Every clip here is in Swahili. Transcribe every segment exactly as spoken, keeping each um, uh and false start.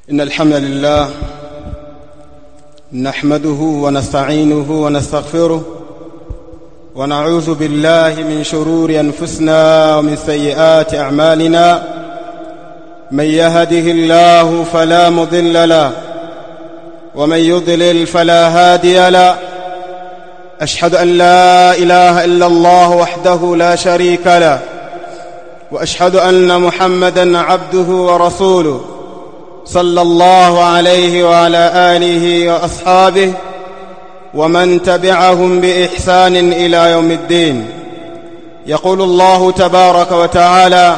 إن الحمد لله نحمده ونستعينه ونستغفره ونعوذ بالله من شرور أنفسنا ومن سيئات أعمالنا. من يهده الله فلا مضل له ومن يضلل فلا هادي له. أشهد أن لا إله إلا الله وحده لا شريك له وأشهد أن محمدًا عبده ورسوله صلى الله عليه وعلى آله وأصحابه ومن تبعهم بإحسان إلى يوم الدين. يقول الله تبارك وتعالى: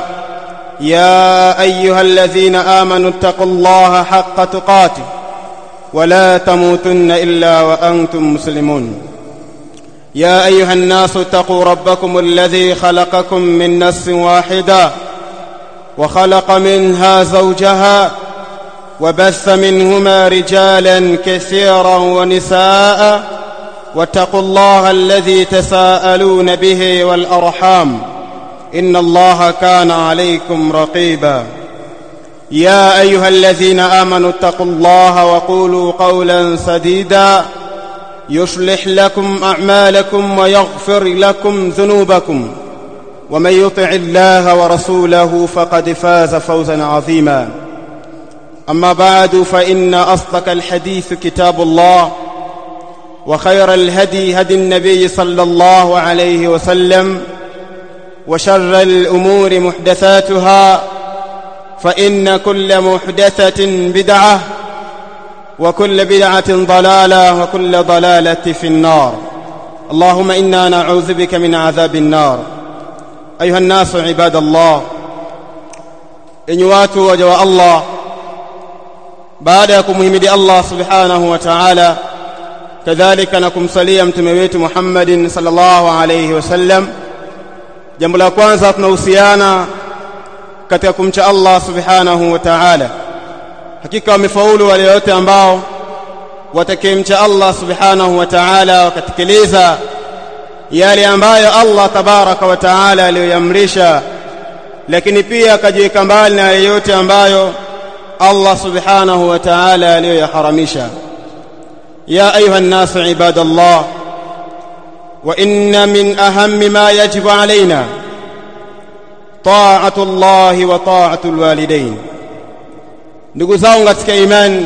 يا أيها الذين آمنوا اتقوا الله حق تقاته ولا تموتن إلا وأنتم مسلمون. يا أيها الناس اتقوا ربكم الذي خلقكم من نفس واحدة وخلق منها زوجها وبث منهما رجالا كثيرا ونساء واتقوا الله الذي تساءلون به والأرحام إن الله كان عليكم رقيبا. يا أيها الذين آمنوا اتقوا الله وقولوا قولا سديدا يصلح لكم أعمالكم ويغفر لكم ذنوبكم ومن يطع الله ورسوله فقد فاز فوزا عظيما. أما بعد، فإن أصدق الحديث كتاب الله وخير الهدي هدي النبي صلى الله عليه وسلم وشر الأمور محدثاتها فإن كل محدثة بدعة وكل بدعة ضلالة وكل ضلالة في النار. اللهم إنا نعوذ بك من عذاب النار. أيها الناس عباد الله، إن واتوا وجوا الله baada ya kumhimidi Allah subhanahu wa ta'ala, kadhalika na kumsalia mtume wetu Muhammadin sallallahu alayhi wasallam, jambo la kwanza tunahusiana katika kumcha Allah subhanahu wa ta'ala. Hakika wamefaulu wale wote ambao watakayemcha Allah subhanahu wa ta'ala wakatekeleza yale ambayo Allah tabaraka wa ta'ala aliyoamrisha, lakini pia akajiweka mbali na yale yote ambayo Allah subhanahu wa ta'ala aliyoyaharamisha. Ya ayuha an-nas ibadallah, wa inna min ahammi ma yajibu alayna ta'atu Allah wa ta'atu al-walidain. Ndugu zangu katika imani,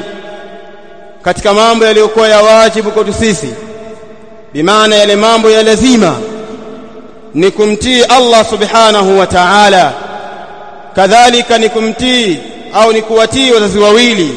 katika mambo yaliyokuwa ya wajibu kwetu sisi, bimaana yale mambo ya lazima, ni kumtii Allah subhanahu wa ta'ala, kadhalika ni kumtii au ni kuwatii wazazi wawili.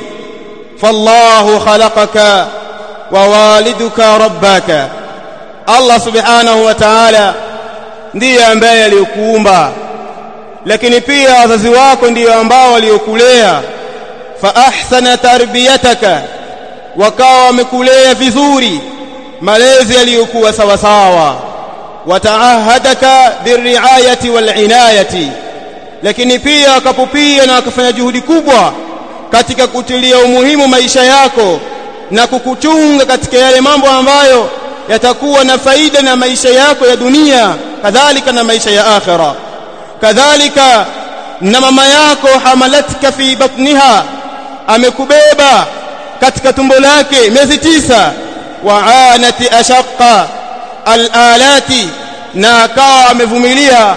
Fallahu khalaqaka wa waliduka rabbaka, Allah subhanahu wa ta'ala ndiye ambaye alikuumba, lakini pia wazazi wako ndio ambao waliokulea. Fa ahsana tarbiyataka, wakawa wamekulea vizuri, malezi yaliyokuwa sawa sawa. Wa ta'ahadaka birriayati wal inayati, lakini pia akapupia na akafanya juhudi kubwa katika kutilia umuhimu maisha yako na kukuchunga katika yale mambo ambayo yatakuwa na faida na maisha yako ya dunia, kadhalika na maisha ya akhira. Kadhalika na mama yako, hamalatka fi batniha, amekubeba katika tumbo lake miezi tisa. Wa anati ashaqqa al-alati, na akawa amevumilia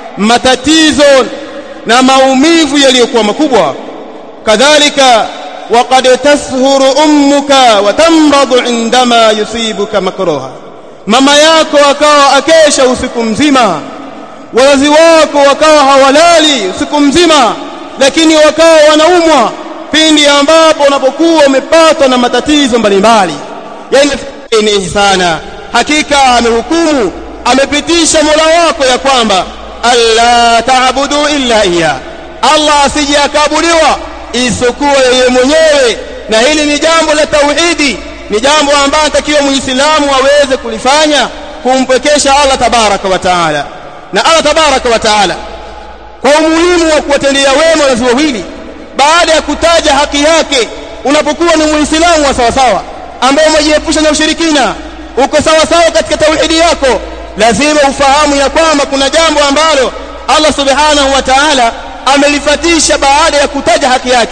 matatizo na maumivu yaliyokuwa makubwa. Kadhalika waqad tashuru ummuka wa tamradu indama yusibuka makruha, mama yako akawa akesha usiku mzima, wazazi wako wakawa hawalali usiku mzima, lakini wakawa wanaumwa pindi ambapo unapokuwa umepatwa na matatizo mbalimbali. Yani ni ihsana, hakika amehukumu, amepitisha Mola wako ya kwamba alla ta'budu illa iya, Allah asije akaabudiwa isipokuwa yeye mwenyewe. Na hili ni jambo la tauhidi, ni jambo ambalo takiwa muislamu aweze kulifanya, kumpekesha Allah tabaraka wa taala. Na Allah tabaraka wa taala kwa umuhimu wa kuwatendea wema wazazi wawili, baada ya kutaja haki yake, unapokuwa ni muislamu wa sawa sawa ambaye umejiepusha na ushirikina, uko sawa sawa katika tauhidi yako, lazima ufahamu ya kwamba kuna jambo ambalo Allah subhanahu wa ta'ala amelifatisha baada ya kutaja haki yake,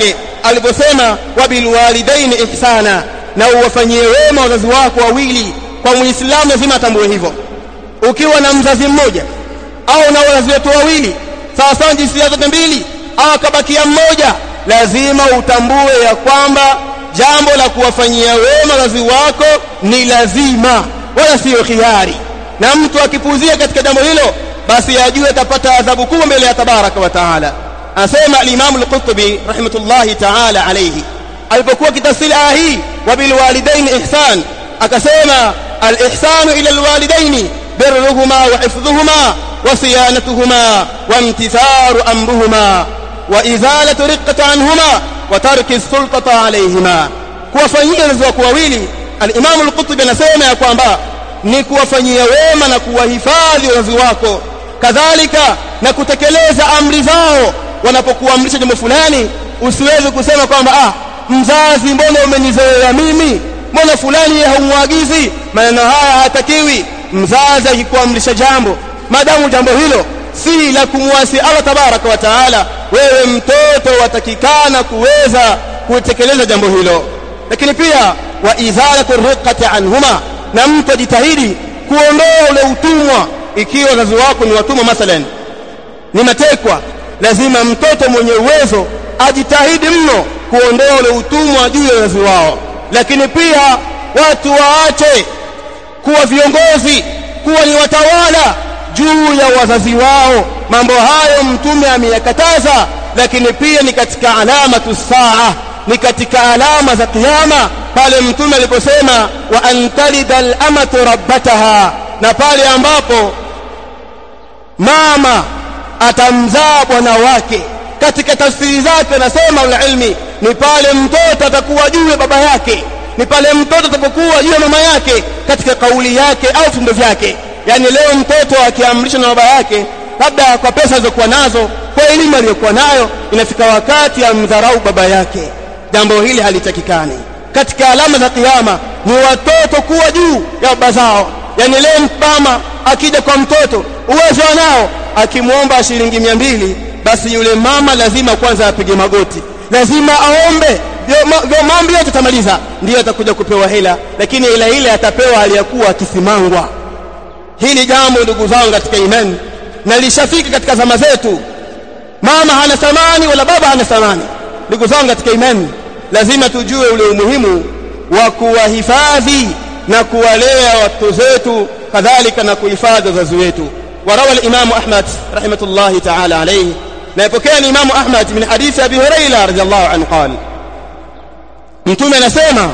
aliposema wabil walidaini ihsana, na uwafanyie wema wazazi wako wawili. Kwa muislamu lazima atambue hivyo. Ukiwa na mzazi mmoja au na wazazi wetu wawili sawa sawa jinsia zote mbili, au akabakia mmoja, lazima utambue ya kwamba jambo la kuwafanyia wema wazazi wako ni lazima, wala sio khiari. Na mtu akipuzia katika jambo hilo, basi ajue atapata adhabu kubwa mbele ya tabaraka wa taala. Asema al-Imam al-Qurtubi rahimatullahi ta'ala alayhi alipokuwa kitafsiri aya hii wabil walidaini ihsan, akasema al-ihsanu ila al-walidaini birruhuma wa hifdhuhuma wa siyanatuhuma wa imtitharu amruhuma wa izalatu riqqati anhuma wa tarki as-sultati alayhima. Kuwafanyia wazazi wako wawili, al-Imam al-Qurtubi anasema ya kwamba ni kuwafanyia wema na kuwahifadhi wazazi wako, kadhalika na kutekeleza amri zao. Wanapokuamrisha jambo fulani, usiweze kusema kwamba ah, mzazi mbona umenizoea mimi, mbona fulani haumuagizi. Maneno haya hayatakiwi. Mzazi akikuamrisha jambo, madamu jambo hilo si la kumwasi Allah tabaraka wa taala, wewe mtoto watakikana kuweza kutekeleza jambo hilo. Lakini pia wa izalatu riqqati anhuma, na mtu ajitahidi kuondoa ule utumwa. Ikiwa wazazi wako ni watumwa, mathalan ni matekwa, lazima mtoto mwenye uwezo ajitahidi mno kuondoa ule utumwa juu ya wazazi wao. Lakini pia watu waache kuwa viongozi, kuwa ni watawala juu ya wazazi wao. Mambo hayo Mtume ameyakataza, lakini pia ni katika alama tusaa, ni katika alama za kiyama, pale Mtume aliposema wa antalidal amatu rabbataha, na pale ambapo mama atamzaa bwana wake. Katika tafsiri zake anasema ulilmi ni pale mtoto atakuwa juu ya baba yake, ni pale mtoto atakokuwa juu ya mama yake katika kauli yake au vitendo vyake. Yani leo mtoto akiamrishwa na baba yake, labda kwa pesa alizokuwa nazo, kwa elimu aliyokuwa nayo, inafika wakati amdharau baba yake. Jambo hili halitakikani. Katika alama za kiyama ni watoto kuwa juu ya baba zao. Yani leo mama akija kwa mtoto, uwezo anao, akimuomba shilingi mia mbili, basi yule mama lazima kwanza apige magoti, lazima aombe, ndio mambo yote tamaliza, ndio atakuja kupewa hela. Lakini ila ile atapewa aliyakuwa akisimangwa. Hili jambo ndugu zangu katika imani, na lishafika katika zama zetu. Mama hana thamani wala baba hana thamani. Ndugu zangu katika imani, lazima tujue ule umuhimu wa kuwahifadhi na kuwalea watoto zetu, kadhalika na kuhifadhi wazazi wetu. Warawa al-Imam Ahmad rahimatullahi ta'ala alayhi, na ipokea ni Imam Ahmad min hadithi Abi Hurairah radhiyallahu anhu qala, Mtume anasema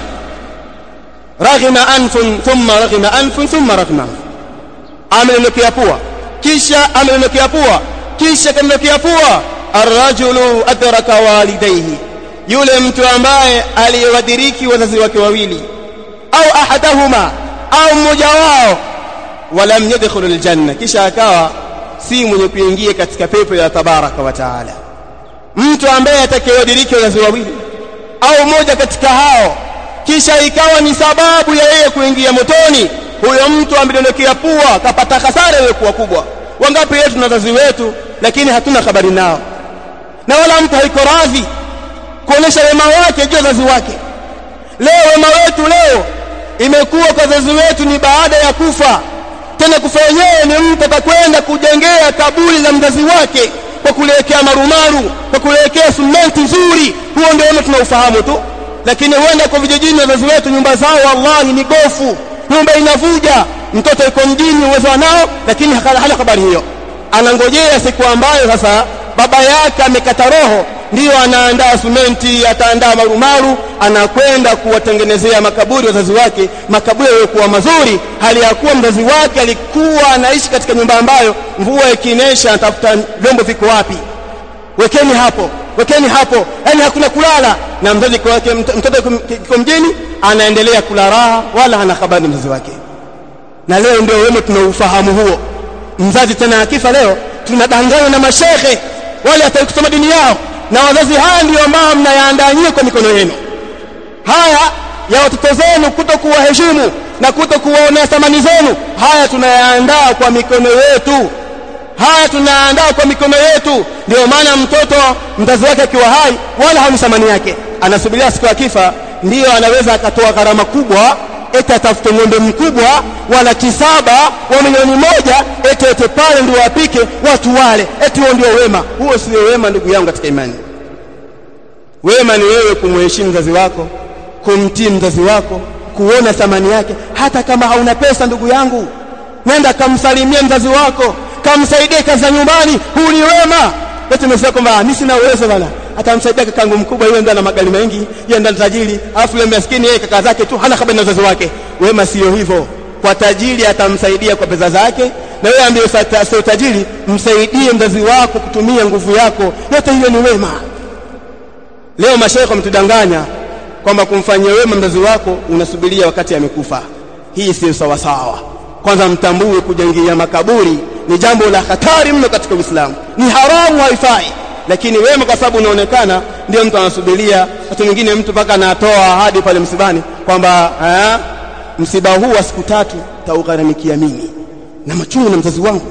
raghima anfun thumma raghima anfun thumma raghima, amelekea pua kisha amelekea pua kisha amelekea pua. Ar-rajulu adraka walidayhi, yule mtu ambaye aliwadiriki wazazi wake wawili, au ahadahuma, au mmoja wao, walam yadkhulu aljanna, kisha akawa si mwenye kuingia katika pepo ya tabaraka wa taala. Mtu ambaye atakayewadiriki wazazi wawili au mmoja katika hao, kisha ikawa ni sababu ya yeye kuingia motoni, huyo mtu amedondokea pua, kapata hasara ile kuwa kubwa. Wangapi wetu na wazazi wetu, lakini hatuna habari nao, na wala mtu haiko radhi kuonesha wema wake juu ya wazazi wake. Leo wema wetu leo imekuwa kwa wazazi wetu ni baada ya kufa. Tena kufa yenyewe ni mtu atakwenda kujengea kaburi la mzazi wake kwa kuelekea marumaru, kwa kuelekea simenti nzuri. Huo ndio tunaufahamu tu. Lakini huenda kwa vijijini wazazi wetu nyumba zao wallahi ni gofu, nyumba inavuja. Mtoto yuko mjini, uwezo nao, lakini hana habari hiyo. Anangojea siku ambayo sasa baba yake amekata roho, ndio anaandaa simenti, ataandaa marumaru, anakwenda kuwatengenezea makaburi wazazi wake, makaburi yaliokuwa mazuri, hali ya kuwa mzazi wake alikuwa anaishi katika nyumba ambayo mvua ikinyesha anatafuta vyombo viko wapi, wekeni hapo, wekeni hapo, yani hakuna kulala. Na mzazi wake, mtoto yuko mjini, anaendelea kula raha, wala hana habari mzazi wake. Na leo ndio wema tunaufahamu huo. Mzazi tena akifa leo, tunadanganywa na mashehe wale atakusoma dini yao, na wazazi haya ndio ambao mnayaandaa nyinyi kwa mikono yenu. Haya ya watoto zenu kutokuwaheshimu na kutokuwaonea thamani zenu, haya tunayaandaa kwa mikono yetu. haya tunaandaa kwa mikono yetu. Ndio maana mtoto mzazi wake akiwa hai wala haoni thamani yake, anasubiria siku ya kifa ndio anaweza akatoa gharama kubwa, eti atafute ng'ombe mkubwa wala kisaba wa milioni moja, eti eti pale ndio apike watu wale, eti huo ndio wema. Huo sio wema ndugu yangu katika imani. Wema ni wewe kumheshimu mzazi wako, kumtii mzazi wako, kuona thamani yake. Hata kama hauna pesa ndugu yangu, nenda kamsalimie mzazi wako, kamsaidie kazi za nyumbani. Huu ni wema. Eti umesema kwamba mimi sina uwezo bwana, atamsaidia kakangu mkubwa, yeye ndo ana magari mengi, yeye ndo tajiri, afu yule maskini yeye kaka zake tu hana habari na wazazi wake. Wema sio hivyo. Kwa tajiri atamsaidia kwa pesa zake, na wewe ambaye sio tajiri msaidie mzazi wako kutumia nguvu yako. Yote hiyo ni wema. Leo mashaikh mtudanganya kwamba kumfanyia wema mzazi wako unasubiria wakati amekufa. Hii sio sawa sawa. Kwanza mtambue kujengia makaburi ni jambo la hatari mno katika Uislamu. Ni haramu, haifai. Lakini wema kwa sababu unaonekana ndio mtu anasubiria. Watu wengine mtu paka anatoa ahadi pale msibani kwamba eh msiba huu wa siku tatu taugharamikia mimi na machungu na mzazi wangu.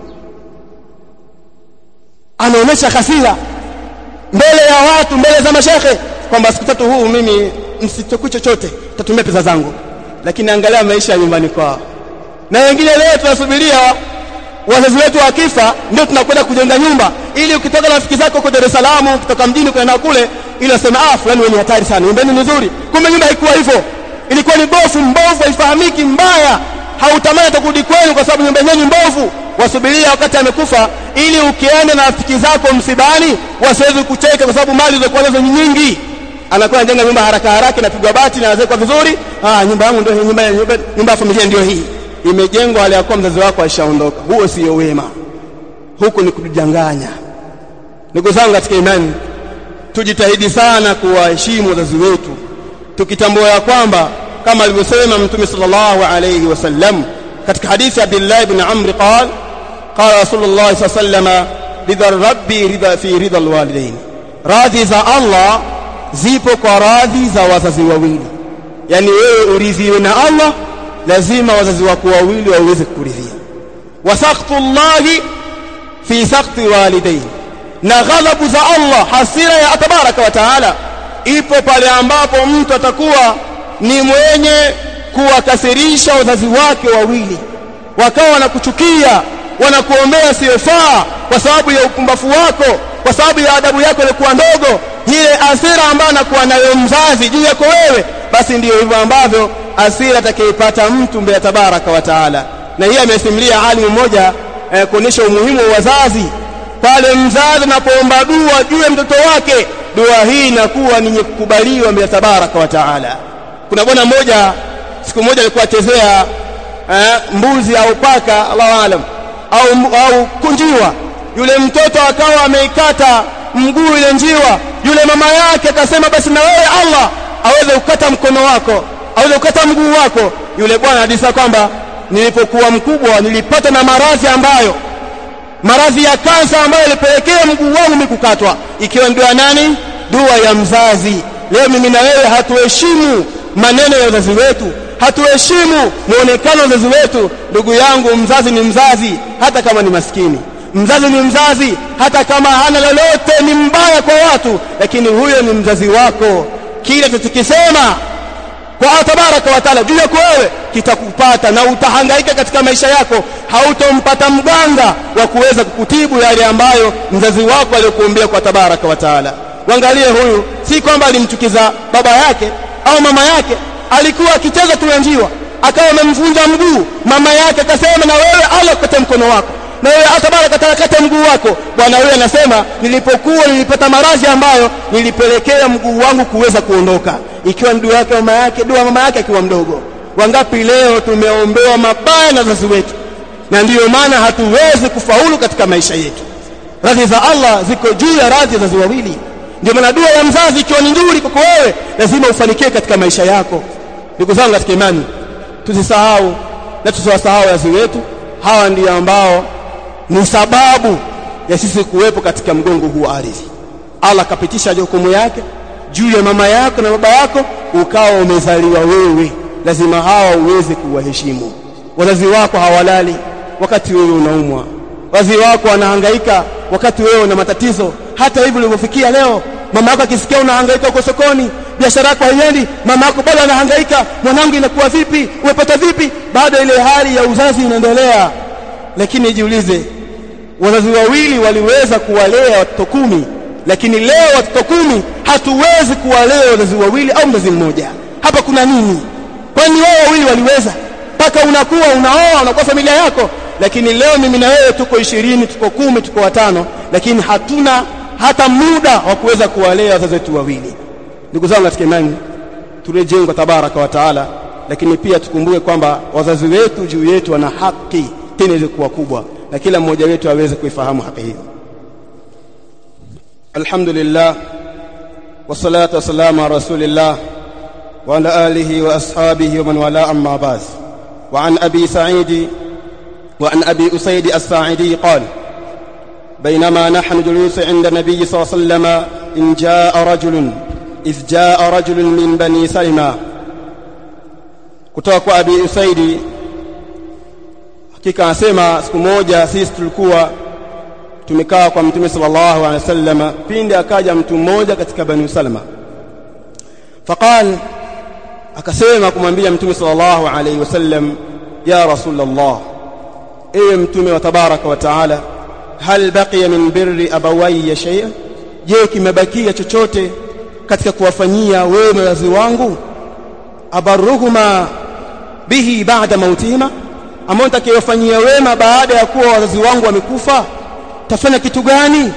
Anaonesha hasira mbele ya watu, mbele za mashehe kwamba siku tatu huu mimi msitoku chochote, tatumia pesa zangu. Lakini angalia maisha ya nyumbani kwao. Na wengine leo tunasubiria wazazi wetu wakifa ndio tunakwenda kujenga nyumba, ili ukitoka na rafiki zako kwa Dar es Salaam, ukitoka mjini kwenda kule, ili waseme ah fulani wewe ni hatari sana, nyumba ni nzuri. Kumbe nyumba haikuwa hivyo. Ilikuwa ni bofu mbovu, haifahamiki, mbaya. Hautamani kurudi kwenu kwa sababu nyumba yenyewe ni mbovu. Wasubiria wakati amekufa ili ukienda na rafiki zako msibani wasiweze kucheka kwa sababu mali zilizokuwa nazo ni nyingi. Anakuwa anajenga nyumba haraka haraka na pigwa bati na azekwa vizuri. Ah, nyumba yangu ndio nyumba ya nyumba, nyumba ya familia ndio hii. Imejengwa aliyakuwa mzazi wako alishaondoka. Huo sio wema. Huko ni kujidanganya. Ndugu zangu katika imani, tujitahidi sana kuwaheshimu wazazi wetu, tukitambua ya kwamba kama alivyosema Mtume sallallahu alayhi wasallam katika hadithi ya Abdullah ibn Amr qala qala Rasulullah sallallahu alayhi wasallam ridha rabbi ridha fi ridha alwalidain, radhi za Allah zipo kwa radhi za wazazi wawili. Yani wewe uridhiwe na Allah, lazima wazazi wako wawili waweze kuridhia. Wa saqtullahi fi saqti walidain, na ghadhabu za Allah, hasira ya tabaraka wa taala ipo pale ambapo mtu atakuwa ni mwenye kuwakasirisha wazazi wake wawili, wakawa wanakuchukia, wanakuombea siyofaa kwa sababu ya upumbavu wako, kwa sababu ya adabu yako ilikuwa ndogo. Ile hasira ambayo anakuwa nayo mzazi juu yako wewe, basi ndiyo hivyo ambavyo hasira atakayepata mtu mbele ya tabaraka wa taala. Na hii amesimulia alimu mmoja eh, kuonesha umuhimu wa wazazi. Pale mzazi anapoomba dua juu ya mtoto wake, dua hii inakuwa ni kukubaliwa mbele ya tabaraka wa taala. Kuna bwana mmoja siku moja alikuwa atezea eh, mbuzi au paka Allahu aalam au au kunjiwa. Yule mtoto akawa ameikata mguu ile njiwa. Yule mama yake akasema basi na wewe Allah aweze kukata mkono wako, aweze kukata mguu wako. Yule bwana hadithi kwamba nilipokuwa mkubwa nilipata na maradhi ambayo maradhi ya kansa ambayo ilipelekea mguu wangu mikukatwa, ikiwa ndio nani? Dua ya mzazi. Leo mimi na wewe hatuheshimu maneno ya wazazi wetu, hatuheshimu muonekano wa wazazi wetu. Ndugu yangu, mzazi ni mzazi hata kama ni maskini. Mzazi ni mzazi hata kama hana lolote, ni mbaya kwa watu, lakini huyo ni mzazi wako. Kile tutakisema kwa tabaraka wa taala juu yako wewe kitakupata, na utahangaika katika maisha yako. Hautompata mganga wa kuweza kukutibu yale ambayo mzazi wako aliyokuombea kwa tabaraka wa taala. Waangalie huyu, si kwamba alimchukiza baba yake au mama yake, alikuwa akicheza tu njiwa akawa amemvunja mguu. Mama yake akasema na wewe Allah kata mkono wako, na wewe tabaraka taala kata mguu wako. Bwana huyu anasema nilipokuwa nilipata maradhi ambayo nilipelekea mguu wangu kuweza kuondoka, ikiwa dua yake mama yake, dua mama yake akiwa mdogo. Wangapi leo tumeombewa mabaya na wazazi wetu, na ndiyo maana hatuwezi kufaulu katika maisha yetu. Radhi za Allah ziko juu ya radhi za wazazi wawili. Ndio maana dua ya mzazi ikiwa ni nzuri kwako wewe, lazima ufanikiwe katika maisha yako. Ndugu zangu katika imani, tusisahau na tusiwasahau wazazi wetu. Hawa ndio ambao ni sababu ya sisi kuwepo katika mgongo huu ardhi. Allah kapitisha jukumu yake juu ya mama yako na baba yako, ukawa umezaliwa wewe, lazima hawa uweze kuwaheshimu. Wazazi wako hawalali wakati wewe unaumwa, wazazi wako wanahangaika wakati wewe una matatizo. Hata hivi ulivyofikia leo, mama yako akisikia unahangaika uko sokoni, biashara yako haiendi, mama yako bado anahangaika, mwanangu inakuwa vipi, umepata vipi? Bado ile hali ya uzazi inaendelea. Lakini jiulize, wazazi wawili waliweza kuwalea watoto kumi, lakini leo watoto kumi hatuwezi kuwalea wazazi wawili au mzazi mmoja. Hapa kuna nini? Kwani wao wawili waliweza? Paka unakuwa unaoa unakuwa familia yako. Lakini leo mimi na wewe tuko ishirini, tuko kumi, tuko watano, lakini hatuna hata muda wa kuweza kuwalea wazazi wetu wawili. Ndugu zangu katika imani, turejee kwa tabaraka wa taala, lakini pia tukumbuke kwamba wazazi wetu juu yetu wana haki tena ilikuwa kubwa, na kila mmoja wetu aweze kuifahamu haki hiyo. Alhamdulillah wassalatu wassalamu ala rasulillah wa ala alihi wa ashabihi wa man wala, amma ba'd. Wa an abi sa'id wa an abi usayd as-sa'idi qala بينما نحن جلوس عند النبي صلى الله عليه وسلم إن جاء رجل إذ جاء رجل من بني سلمة. kutoka kwa Abi Usaidi, hakika anasema siku moja sisi tulikuwa tumekaa kwa Mtume sallallahu alaihi wasallam, pindi akaja mtu mmoja katika Bani Salma. Faqal, akasema kumwambia Mtume sallallahu alaihi wasallam, ya Rasulullah, ewe Mtume wa tabaraka wa taala, hal baqiya min birri abawayya shay'a, je kimebakia chochote katika kuwafanyia wema wazazi wangu? Abarruhuma bihi ba'da mautihima, ambao nitakayofanyia wema baada ya kuwa wazazi wangu wamekufa, tafanya kitu gani?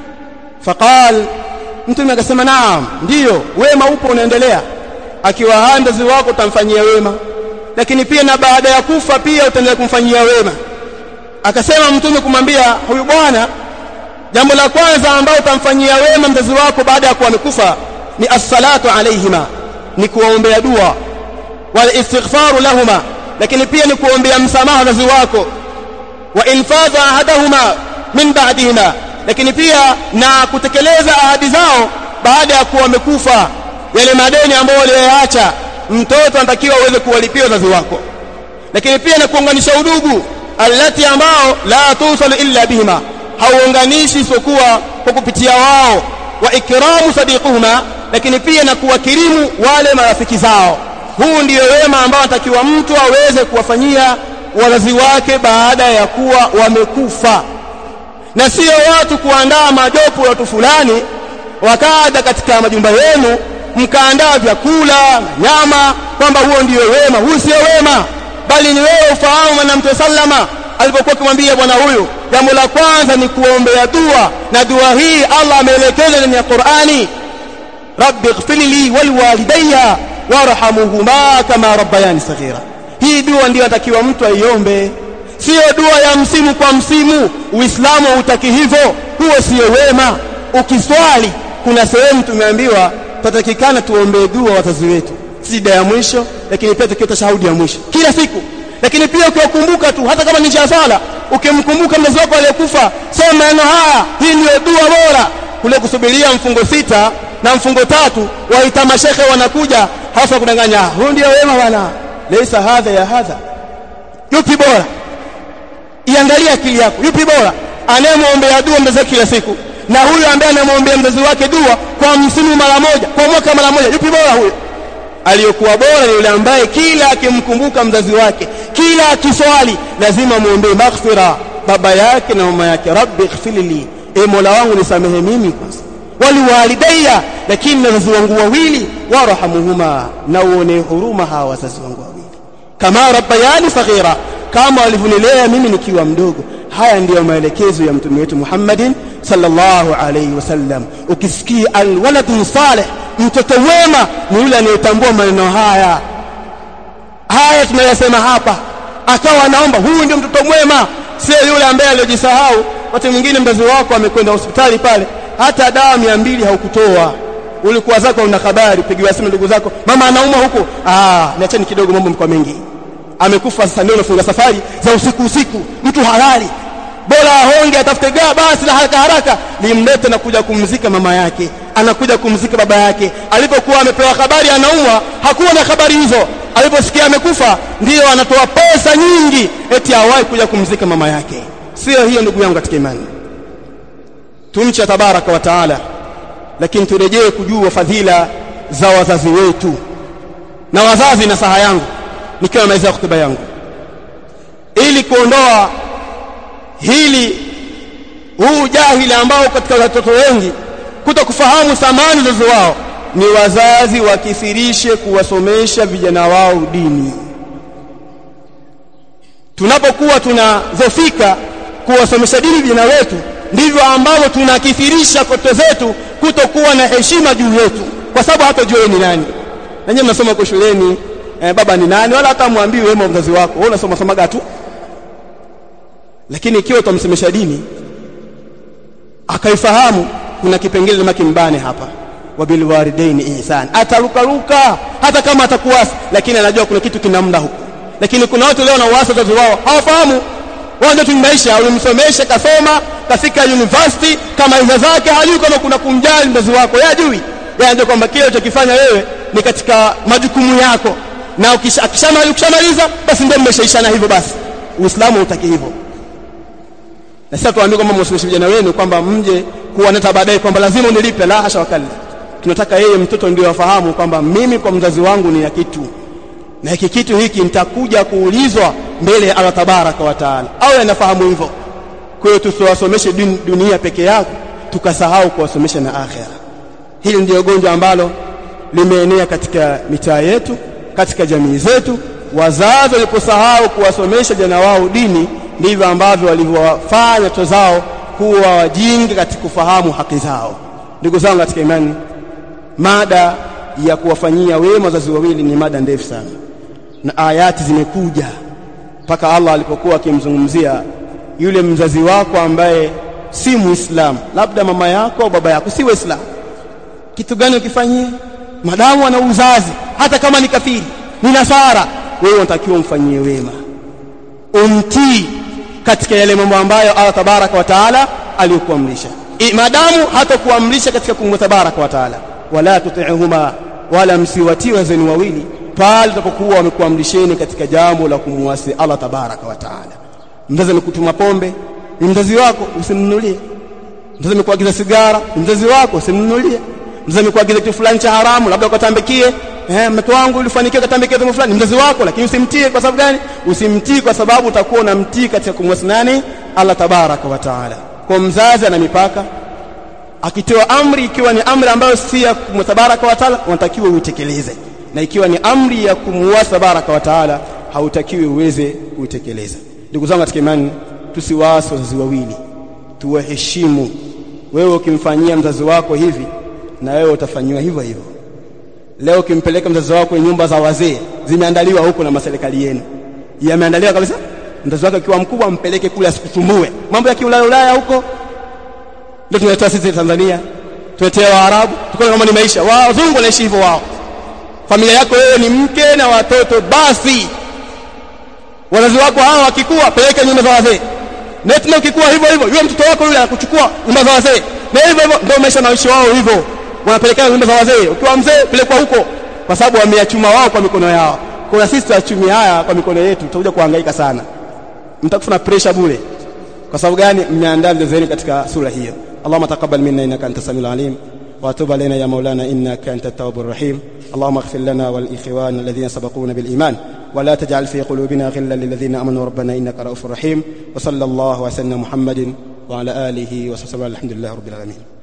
Faqal, Mtume akasema naam, ndio, wema upo unaendelea. Akiwa hai wazazi wako utamfanyia wema, lakini pia na baada ya kufa pia utaendelea kumfanyia wema. Akasema Mtume kumwambia huyu bwana, jambo la kwanza ambalo utamfanyia wema mzazi wako baada ya kuwa amekufa ni as-salatu alayhima, ni kuombea dua, wal istighfaru lahuma, lakini pia ni kuombea msamaha wazazi wako, wa infadha ahadahuma min ba'dihima, lakini pia na kutekeleza ahadi zao baada ya kuwa wamekufa. Yale madeni ambayo waliyaacha, mtoto anatakiwa uweze kuwalipia wazazi wako, lakini pia na kuunganisha udugu alati ambao la tusalu illa bihima, hauunganishi sokuwa kwa kupitia wao, wa ikramu sadiquhuma, lakini pia na kuwakirimu wale marafiki zao. Huu ndio wema ambao anatakiwa mtu aweze kuwafanyia wazazi wake baada ya kuwa wamekufa, na sio watu kuandaa majopo ya watu fulani wakaja katika majumba yenu mkaandaa vyakula nyama kwamba huo ndio wema. Huu sio wema, bali ni wewe ufahamu na Mtume sallama alipokuwa kumwambia bwana huyu, jambo la kwanza ni kuombea dua, na dua hii Allah ameelekeza ndani ya Qur'ani, rabbi ighfirli waliwalidayya warhamhuma kama rabbayani saghira. Hii dua ndio atakiwa mtu aiombe, sio dua ya msimu kwa msimu. Uislamu hutaki hivyo, huo sio wema. Ukiswali kuna sehemu tumeambiwa tatakikana tuombee dua wazazi wetu, sida ya mwisho, lakini pia tukiwa tashahudi ya mwisho kila siku. Lakini pia ukiwakumbuka tu, hata kama ni sala, ukimkumbuka mzazi wako aliyekufa, sema maneno haya, hii ndio dua bora kule kusubiria mfungo sita na mfungo tatu waita mashekhe wanakuja hasa kudanganya. Huo ndio wema bwana, leisa hadha ya hadha. Yupi bora? Iangalia akili yako, yupi bora anayemwombea dua mzazi kila siku, na huyu ambaye anamwombea mzazi wake dua kwa msimu mara moja, kwa mwaka mara moja? Yupi bora? Huyo aliyokuwa bora ni yule ambaye kila akimkumbuka mzazi wake, kila akiswali lazima muombe maghfira baba yake na mama yake, rabbi ighfirli, e Mola wangu nisamehe mimi kwanza, wali walidayya, lakini na wazazi wangu wawili, warhamuhuma, na uone huruma hawa wazazi wangu wawili, kama rabbayani saghira, kama walivyonilea mimi nikiwa mdogo. Haya ndiyo maelekezo ya mtume wetu Muhammadin sallallahu alayhi wasallam. Ukisikia alwaladu salih, mtoto wema, ni yule anayetambua maneno haya haya tunayosema hapa, akawa anaomba, huyu ndio mtoto mwema. Sio yule ambaye aliyojisahau. Wakati mwingine mzazi wako amekwenda hospitali pale, hata dawa mia mbili haukutoa, ulikuwa zako una habari, pigiwa simu ndugu zako, mama anauma huko, ah niacheni kidogo, mambo mko mengi, amekufa sasa, ndio unafunga safari za usiku usiku. Mtu halali, bora ahonge, atafute gaa basi la haraka haraka limlete na kuja kumzika mama yake, anakuja kumzika baba yake. Alipokuwa amepewa habari anaumwa, hakuwa na habari hizo. Aliposikia amekufa, ndio anatoa pesa nyingi eti awahi kuja kumzika mama yake. sio hiyo ndugu yangu katika imani. Tumche tabaraka wa taala, lakini turejee kujua fadhila za wazazi wetu. Na wazazi, na saha yangu nikiwa maiza hotuba yangu, ili kuondoa hili huu jahili ambao katika watoto wengi kutokufahamu thamani za wazazi wao, ni wazazi wakithirishe kuwasomesha vijana wao dini. Tunapokuwa tunazofika kuwasomesha dini vijana wetu, ndivyo ambavyo tunakithirisha kote zetu kutokuwa na heshima juu yetu, kwa sababu hata jua ni nani. Na nyinyi mnasoma kwa shuleni, eh, baba ni nani, wala hata muambii wema mzazi wako, wewe unasoma somaga tu. Lakini ikiwa utamsemesha dini akaifahamu, kuna kipengele kama kimbane hapa, wabil walidaini ihsan, atarukaruka hata kama atakuasi, lakini anajua kuna kitu kinamda huko. Lakini kuna watu leo na uasi wazazi wao hawafahamu. Wao ndio tummaisha, ulimsomesha kasoma, kafika university, kama hizo zake hajui kama kuna kumjali mzazi wako, yeye hajui. Yeye anajua kwamba kile unachokifanya wewe ni katika majukumu yako, na ukishamaliza basi ndio mmeshaishana hivyo. Basi Uislamu hutaki hivyo. Na sasa tuambie kwamba msomeshe vijana wenu kwamba mje kuwaneta baadaye kwamba lazima unilipe, la hasha wakali. Tunataka yeye mtoto ndio afahamu kwamba mimi kwa mzazi wangu ni ya kitu, na hiki kitu hiki nitakuja kuulizwa mbele ya Allah tabaraka wa taala. Au anafahamu hivyo. Kwa hiyo tusiwasomeshe dunia peke yake tukasahau kuwasomesha na akhera. Hili ndio gonjwa ambalo limeenea katika mitaa yetu, katika jamii zetu. Wazazi waliposahau kuwasomesha jana wao dini, ndivyo ambavyo walivyowafanya watoto zao kuwa wajinga katika kufahamu haki zao. Ndugu zangu katika imani, mada ya kuwafanyia wema wazazi wawili ni mada ndefu sana, na ayati zimekuja mpaka Allah alipokuwa akimzungumzia yule mzazi wako ambaye si Muislamu, labda mama yako au baba yako si Waislamu. Kitu gani ukifanyie? Madamu ana uzazi, hata kama ni kafiri, ni nasara, wewe unatakiwa umfanyie wema, umtii katika yale mambo ambayo Allah tabaraka wa taala aliyokuamrisha. Madamu hata kuamrisha katika kumwa tabaraka wa taala, wala tuti'uhuma, wala msiwatii wazeni wawili pale tutapokuwa wamekuamrisheni katika jambo la kumwasi Allah tabaraka wa taala. Mzazi amekutuma pombe, ni mzazi wako, usimnunulie. Mzazi amekuagiza sigara, ni mzazi wako, usimnunulie. Mzazi amekuagiza kitu fulani cha haramu, labda ukatambikie, eh, mtoto wangu ulifanikiwa katambikie jambo fulani, ni mzazi wako, lakini usimtie. Kwa sababu gani? Usimtii kwa sababu utakuwa unamtii katika kumwasi nani? Allah tabaraka wa taala. Kwa mzazi ana mipaka. Akitoa amri, ikiwa ni amri ambayo si ya kumtabaraka wa taala, unatakiwa uitekeleze, na ikiwa ni amri ya kumwasi tabaraka wa taala, hautakiwi uweze kuitekeleza. Ndugu zangu katika imani, tusiwaasi wazazi wawili, tuwaheshimu. Wewe ukimfanyia mzazi wako hivi, na wewe utafanywa hivyo hivyo. Leo ukimpeleka mzazi wako kwenye nyumba za wazee, zimeandaliwa huko na serikali yenu, yameandaliwa kabisa. Mzazi wako akiwa mkubwa mpeleke kule asikusumbue. Mambo ya kiulaya ulaya huko ndio tunatoa sisi Tanzania, tunatea Waarabu, tukaona kama ni maisha. Wao wazungu wanaishi hivyo wao. Familia yako wewe ni mke na watoto basi. Wazazi wako hao wakikua, peleka nyumba za wazee. Na tena ukikua hivyo hivyo, yule mtoto wako yule anakuchukua nyumba za wazee. Na hivyo hivyo ndio maisha na waishi wao hivyo. Wanapeleka nyumba za wazee. Ukiwa mzee pelekwa huko, kwa sababu wameachuma wao kwa mikono yao. Kwa sisi tuachumi haya kwa mikono yetu, tutakuja kuhangaika sana. Mtakufuna pressure bure. Kwa sababu gani? Mmeandaa vizuri katika sura hiyo. Allahumma taqabbal minna innaka antas samiul alim wa tub alaina ya maulana innaka antat tawwabur rahim. Allahumma ighfir lana wal ikhwana alladhina sabaquna bil iman wa la taj'al fi qulubina ghillan lil ladhina amanu rabbana innaka ra'ufur rahim. Wa sallallahu wa sallam Muhammadin wa ala alihi wa sahbihi alhamdulillahi rabbil alamin.